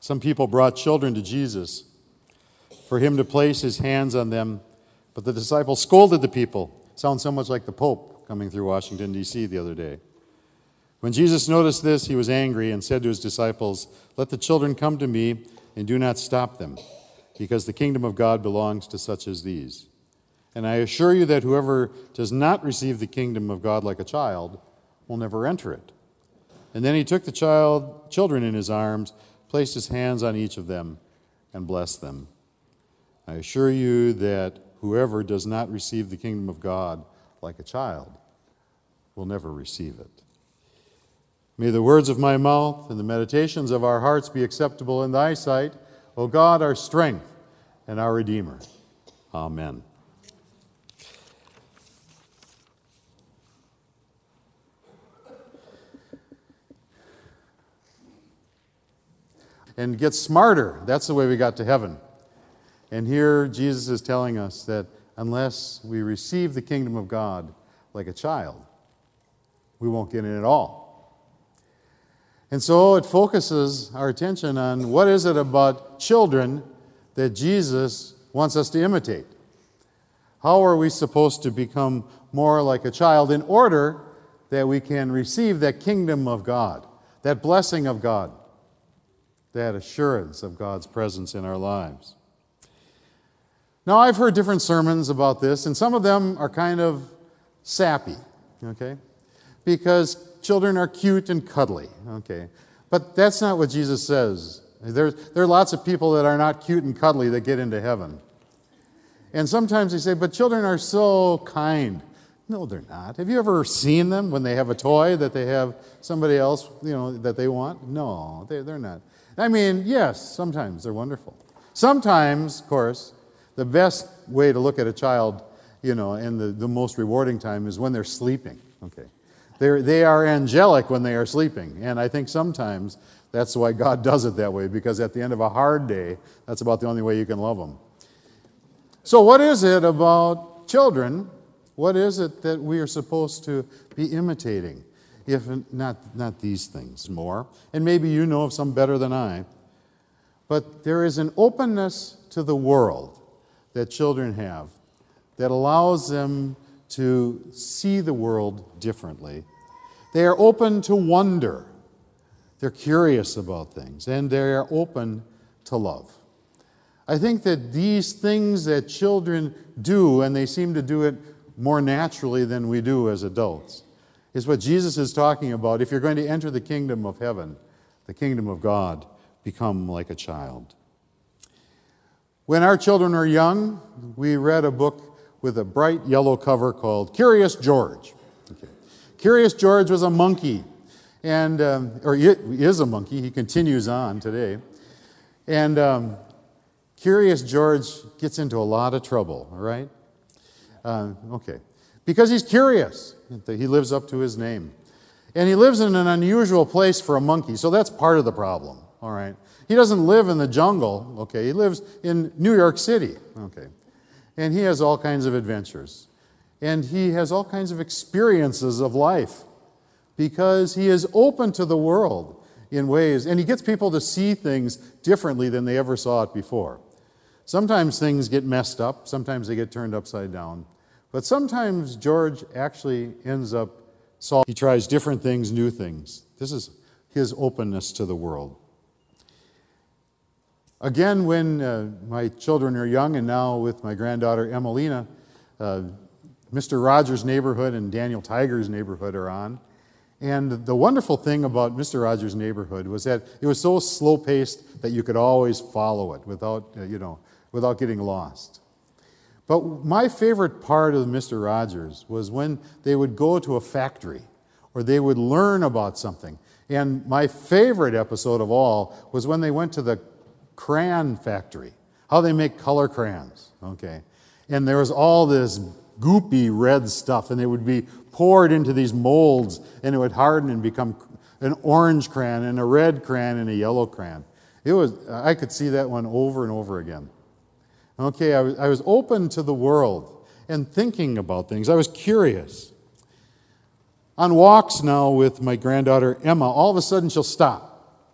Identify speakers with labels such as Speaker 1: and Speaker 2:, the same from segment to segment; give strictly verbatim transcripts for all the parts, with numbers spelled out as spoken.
Speaker 1: Some people brought children to Jesus for him to place his hands on them, but the disciples scolded the people. Sounds so much like the Pope coming through Washington, D C the other day. When Jesus noticed this, he was angry and said to his disciples, "Let the children come to me and do not stop them, because the kingdom of God belongs to such as these. And I assure you that whoever does not receive the kingdom of God like a child will never enter it." And then he took the child, children in his arms, placed his hands on each of them, and blessed them. I assure you that whoever does not receive the kingdom of God like a child will never receive it. May the words of my mouth and the meditations of our hearts be acceptable in thy sight, O God, our strength and our Redeemer. Amen. And get smarter. That's the way we got to heaven. And here Jesus is telling us that unless we receive the kingdom of God like a child, we won't get in at all. And so it focuses our attention on what is it about children that Jesus wants us to imitate. How are we supposed to become more like a child in order that we can receive that kingdom of God, that blessing of God, that assurance of God's presence in our lives? Now, I've heard different sermons about this, and some of them are kind of sappy, okay? Because children are cute and cuddly, okay? But that's not what Jesus says. There, there are lots of people that are not cute and cuddly that get into heaven. And sometimes they say, but children are so kind. No, they're not. Have you ever seen them when they have a toy that they have somebody else, you know, that they want? No, they, they're not. I mean, yes, sometimes they're wonderful. Sometimes, of course, the best way to look at a child, you know, and the, the most rewarding time is when they're sleeping, okay? They're, they are angelic when they are sleeping, and I think sometimes that's why God does it that way, because at the end of a hard day, that's about the only way you can love them. So what is it about children? What is it that we are supposed to be imitating, if not, not these things more? And maybe you know of some better than I. But there is an openness to the world that children have that allows them to see the world differently. They are open to wonder. They're curious about things, and they are open to love. I think that these things that children do, and they seem to do it more naturally than we do as adults, is what Jesus is talking about. If you're going to enter the kingdom of heaven, the kingdom of God, become like a child. When our children were young, we read a book with a bright yellow cover called Curious George. Okay. Curious George was a monkey, and um, or he is a monkey. He continues on today. And um, Curious George gets into a lot of trouble, all right? Uh, okay. Because he's curious. He lives up to his name. And he lives in an unusual place for a monkey, so that's part of the problem, all right? He doesn't live in the jungle, okay? He lives in New York City, okay? And he has all kinds of adventures. And he has all kinds of experiences of life because he is open to the world in ways, and he gets people to see things differently than they ever saw it before. Sometimes things get messed up, sometimes they get turned upside down. But sometimes George actually ends up solving. He tries different things, new things. This is his openness to the world. Again, when uh, my children are young, and now with my granddaughter Emelina, uh, Mister Rogers' Neighborhood and Daniel Tiger's Neighborhood are on. And the wonderful thing about Mister Rogers' Neighborhood was that it was so slow-paced that you could always follow it without, uh, you know, without getting lost. But my favorite part of Mister Rogers was when they would go to a factory or they would learn about something. And my favorite episode of all was when they went to the crayon factory, how they make color crayons, okay? And there was all this goopy red stuff, and it would be poured into these molds, and it would harden and become an orange crayon and a red crayon and a yellow crayon. It was, I could see that one over and over again. Okay, I was, I was open to the world and thinking about things. I was curious. On walks now with my granddaughter Emma, all of a sudden she'll stop.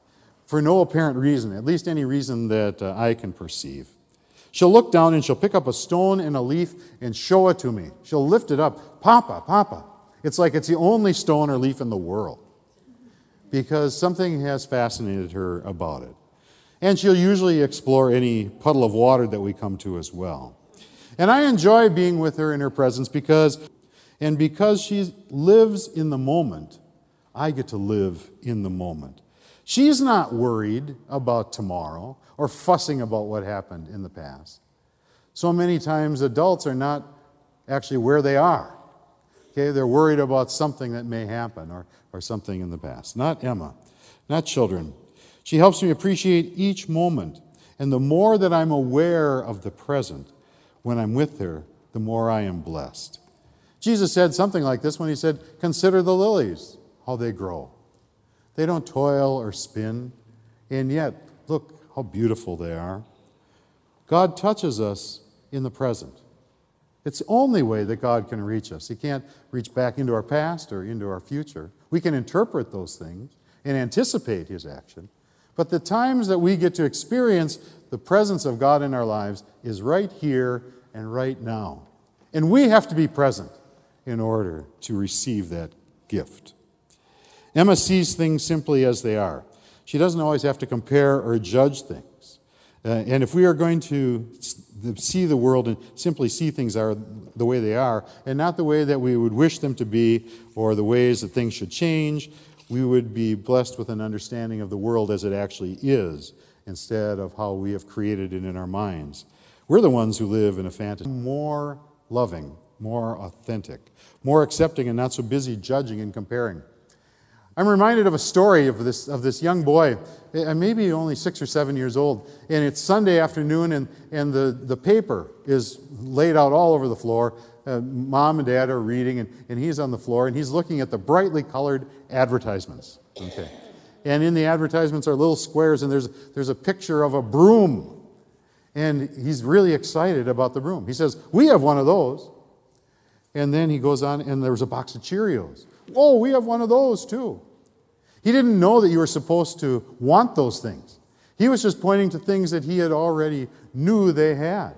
Speaker 1: for no apparent reason, at least any reason that uh, I can perceive. She'll look down and she'll pick up a stone and a leaf and show it to me. She'll lift it up. Papa, Papa. It's like it's the only stone or leaf in the world because something has fascinated her about it. And she'll usually explore any puddle of water that we come to as well. And I enjoy being with her in her presence because, and because she lives in the moment, I get to live in the moment. She's not worried about tomorrow or fussing about what happened in the past. So many times adults are not actually where they are. Okay, they're worried about something that may happen or, or something in the past. Not Emma, not children. She helps me appreciate each moment. And the more that I'm aware of the present when I'm with her, the more I am blessed. Jesus said something like this when he said, "Consider the lilies, how they grow. They don't toil or spin, and yet, look how beautiful they are." God touches us in the present. It's the only way that God can reach us. He can't reach back into our past or into our future. We can interpret those things and anticipate his action. But the times that we get to experience the presence of God in our lives is right here and right now. And we have to be present in order to receive that gift. Emma sees things simply as they are. She doesn't always have to compare or judge things. Uh, and if we are going to see the world and simply see things are the way they are, and not the way that we would wish them to be, or the ways that things should change, we would be blessed with an understanding of the world as it actually is, instead of how we have created it in our minds. We're the ones who live in a fantasy. More loving, more authentic, more accepting, and not so busy judging and comparing. I'm reminded of a story of this of this young boy, maybe only six or seven years old, and it's Sunday afternoon, and, and the, the paper is laid out all over the floor. Uh, Mom and Dad are reading, and, and he's on the floor, and he's looking at the brightly colored advertisements. Okay, and in the advertisements are little squares, and there's, there's a picture of a broom, and he's really excited about the broom. He says, "We have one of those." And then he goes on, and there's a box of Cheerios. "Oh, we have one of those too." He didn't know that you were supposed to want those things. He was just pointing to things that he had already knew they had.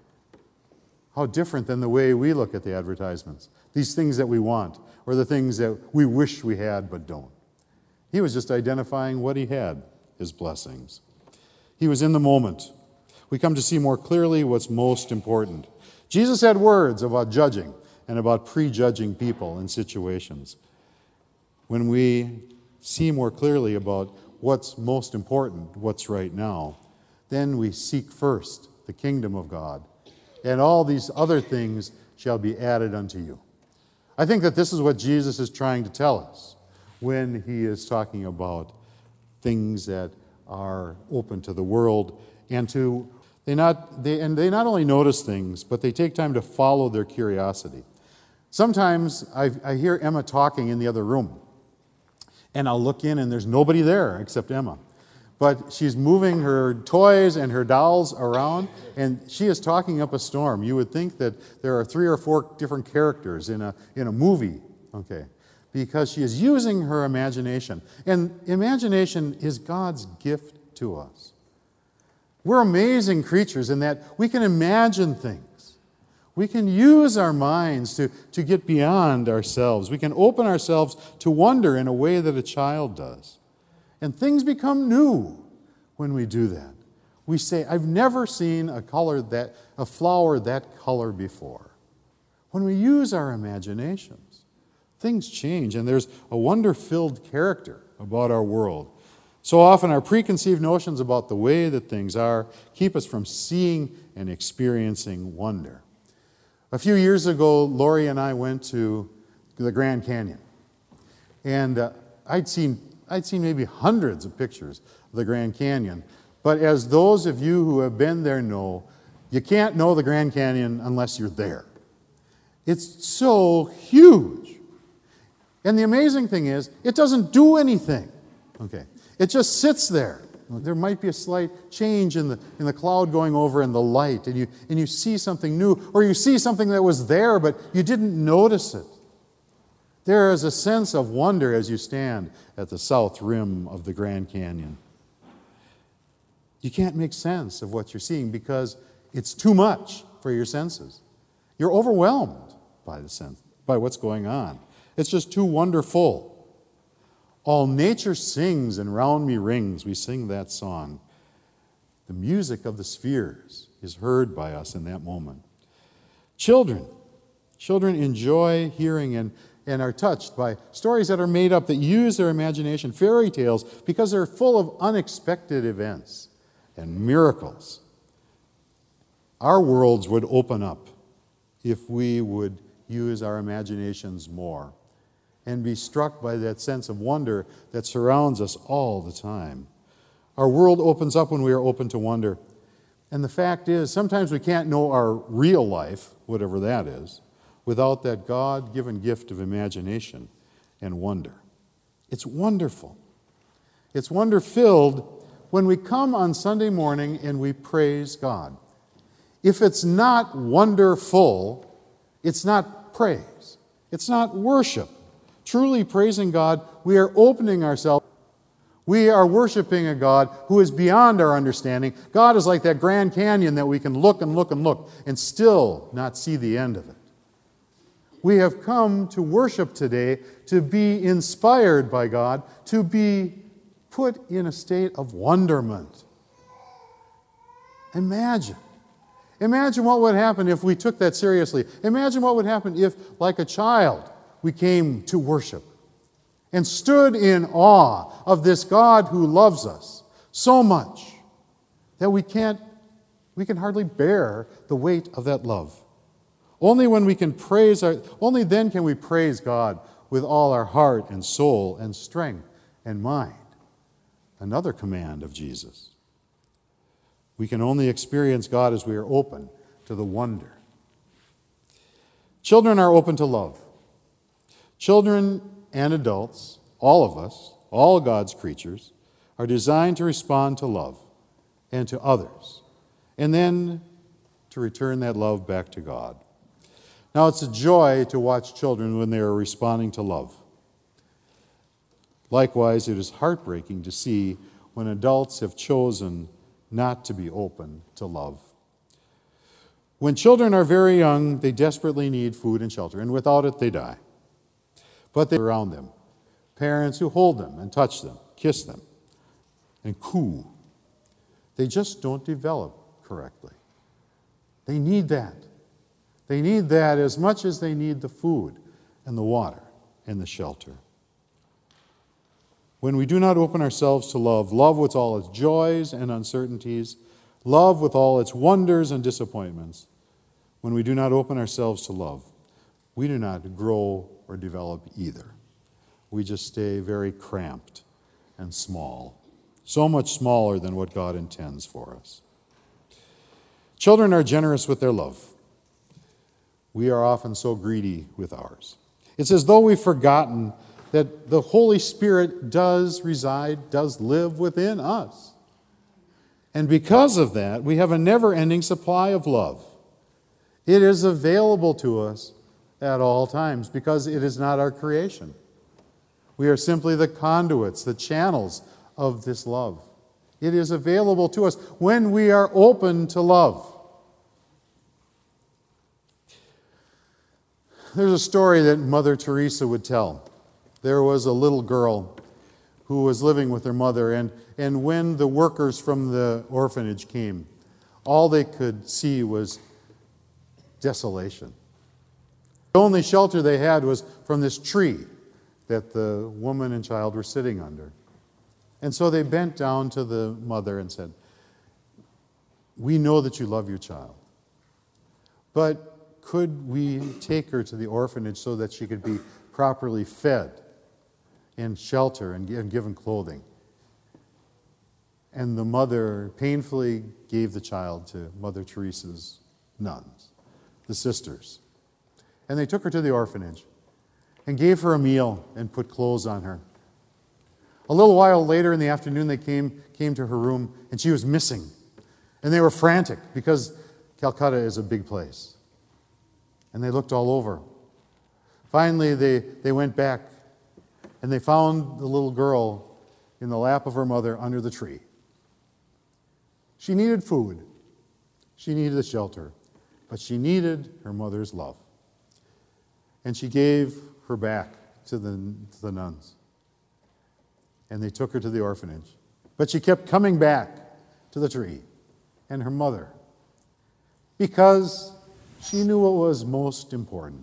Speaker 1: How different than the way we look at the advertisements. These things that we want, or the things that we wish we had but don't. He was just identifying what he had, his blessings. He was in the moment. We come to see more clearly what's most important. Jesus had words about judging and about prejudging people and situations. When we see more clearly about what's most important, what's right now, then we seek first the kingdom of God, and all these other things shall be added unto you. I think that this is what Jesus is trying to tell us when he is talking about things that are open to the world and to they not they and they not only notice things, but they take time to follow their curiosity. Sometimes I, I hear Emma talking in the other room, and I'll look in and there's nobody there except Emma. But she's moving her toys and her dolls around, and she is talking up a storm. You would think that there are three or four different characters in a, in a movie, okay, because she is using her imagination. And imagination is God's gift to us. We're amazing creatures in that we can imagine things. We can use our minds to, to get beyond ourselves. We can open ourselves to wonder in a way that a child does. And things become new when we do that. We say, "I've never seen a color that a flower that color before." When we use our imaginations, things change, and there's a wonder-filled character about our world. So often our preconceived notions about the way that things are keep us from seeing and experiencing wonder. A few years ago, Lori and I went to the Grand Canyon. And uh, I'd seen I'd seen maybe hundreds of pictures of the Grand Canyon. But as those of you who have been there know, you can't know the Grand Canyon unless you're there. It's so huge. And the amazing thing is, it doesn't do anything. Okay. It just sits there. There might be a slight change in the in the cloud going over and the light, and you and you see something new, or you see something that was there but you didn't notice it. There is a sense of wonder as you stand at the south rim of the Grand Canyon. You can't make sense of what you're seeing because it's too much for your senses. You're overwhelmed by the sense, by what's going on. It's just too wonderful. All nature sings and round me rings. We sing that song. The music of the spheres is heard by us in that moment. Children, children enjoy hearing and, and are touched by stories that are made up, that use their imagination, fairy tales, because they're full of unexpected events and miracles. Our worlds would open up if we would use our imaginations more and be struck by that sense of wonder that surrounds us all the time. Our world opens up when we are open to wonder. And the fact is, sometimes we can't know our real life, whatever that is, without that God-given gift of imagination and wonder. It's wonderful. It's wonder-filled when we come on Sunday morning and we praise God. If it's not wonderful, it's not praise. It's not worship. Truly praising God, we are opening ourselves. We are worshiping a God who is beyond our understanding. God is like that Grand Canyon that we can look and look and look and still not see the end of it. We have come to worship today to be inspired by God, to be put in a state of wonderment. Imagine. Imagine what would happen if we took that seriously. Imagine what would happen if, like a child, we came to worship and stood in awe of this God who loves us so much that we can't, we can hardly bear the weight of that love. Only when we can praise our, only then can we praise God with all our heart and soul and strength and mind. Another command of Jesus. We can only experience God as we are open to the wonder. Children are open to love. Children and adults, all of us, all God's creatures, are designed to respond to love and to others, and then to return that love back to God. Now, it's a joy to watch children when they are responding to love. Likewise, it is heartbreaking to see when adults have chosen not to be open to love. When children are very young, they desperately need food and shelter, and without it, they die. But they are around them, parents who hold them and touch them, kiss them, and coo. They just don't develop correctly. They need that. They need that as much as they need the food and the water and the shelter. When we do not open ourselves to love, love with all its joys and uncertainties, love with all its wonders and disappointments, when we do not open ourselves to love, we do not grow or develop either. We just stay very cramped and small, so much smaller than what God intends for us. Children are generous with their love. We are often so greedy with ours. It's as though we've forgotten that the Holy Spirit does reside, does live within us. And because of that, we have a never-ending supply of love. It is available to us at all times because it is not our creation. We are simply the conduits, the channels of this love. It is available to us when we are open to love. There's a story that Mother Teresa would tell. There was a little girl who was living with her mother, and, and when the workers from the orphanage came, all they could see was desolation. The only shelter they had was from this tree that the woman and child were sitting under. And so they bent down to the mother and said, "We know that you love your child, but could we take her to the orphanage so that she could be properly fed and shelter and given clothing?" And the mother painfully gave the child to Mother Teresa's nuns, the sisters. And they took her to the orphanage and gave her a meal and put clothes on her. A little while later in the afternoon, they came, came to her room, and she was missing. And they were frantic because Calcutta is a big place. And they looked all over. Finally, they, they went back, and they found the little girl in the lap of her mother under the tree. She needed food. She needed a shelter. But she needed her mother's love. And she gave her back to the, to the nuns. And they took her to the orphanage. But she kept coming back to the tree and her mother because she knew what was most important.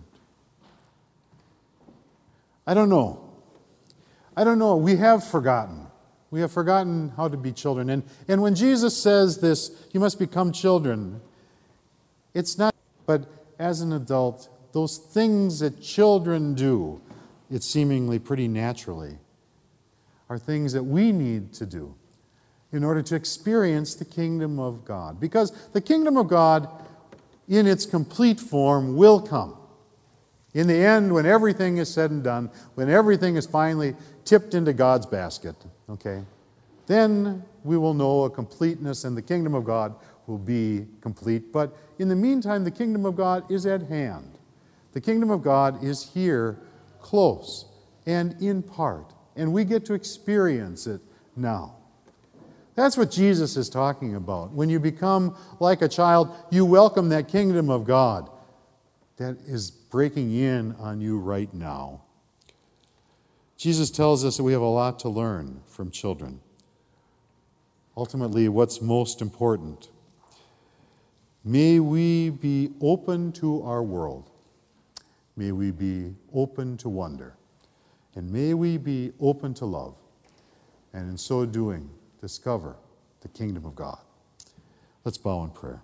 Speaker 1: I don't know. I don't know. We have forgotten. We have forgotten how to be children. And, and when Jesus says this, you must become children, it's not, but as an adult, those things that children do, it's seemingly pretty naturally, are things that we need to do in order to experience the kingdom of God. Because the kingdom of God, in its complete form, will come. In the end, when everything is said and done, when everything is finally tipped into God's basket, okay, then we will know a completeness and the kingdom of God will be complete. But in the meantime, the kingdom of God is at hand. The kingdom of God is here, close and in part. And we get to experience it now. That's what Jesus is talking about. When you become like a child, you welcome that kingdom of God that is breaking in on you right now. Jesus tells us that we have a lot to learn from children. Ultimately, what's most important. May we be open to our world. May we be open to wonder. And may we be open to love, and in so doing, discover the kingdom of God. Let's bow in prayer.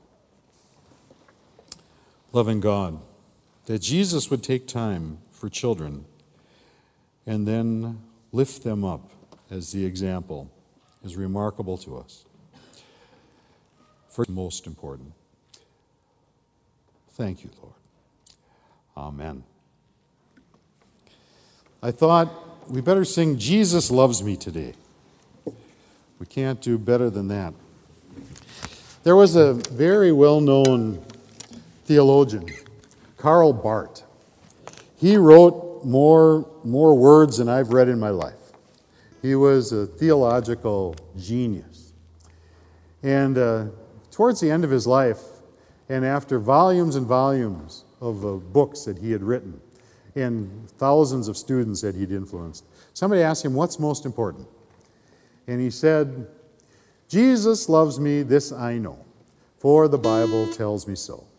Speaker 1: Loving God, that Jesus would take time for children and then lift them up as the example is remarkable to us. First, most important. Thank you, Lord. Amen. I thought we better sing Jesus Loves Me today. We can't do better than that. There was a very well-known theologian, Karl Barth. He wrote more, more words than I've read in my life. He was a theological genius. And uh, towards the end of his life, and after volumes and volumes of uh, books that he had written, and thousands of students that he'd influenced, somebody asked him, what's most important? And he said, Jesus loves me, this I know, for the Bible tells me so.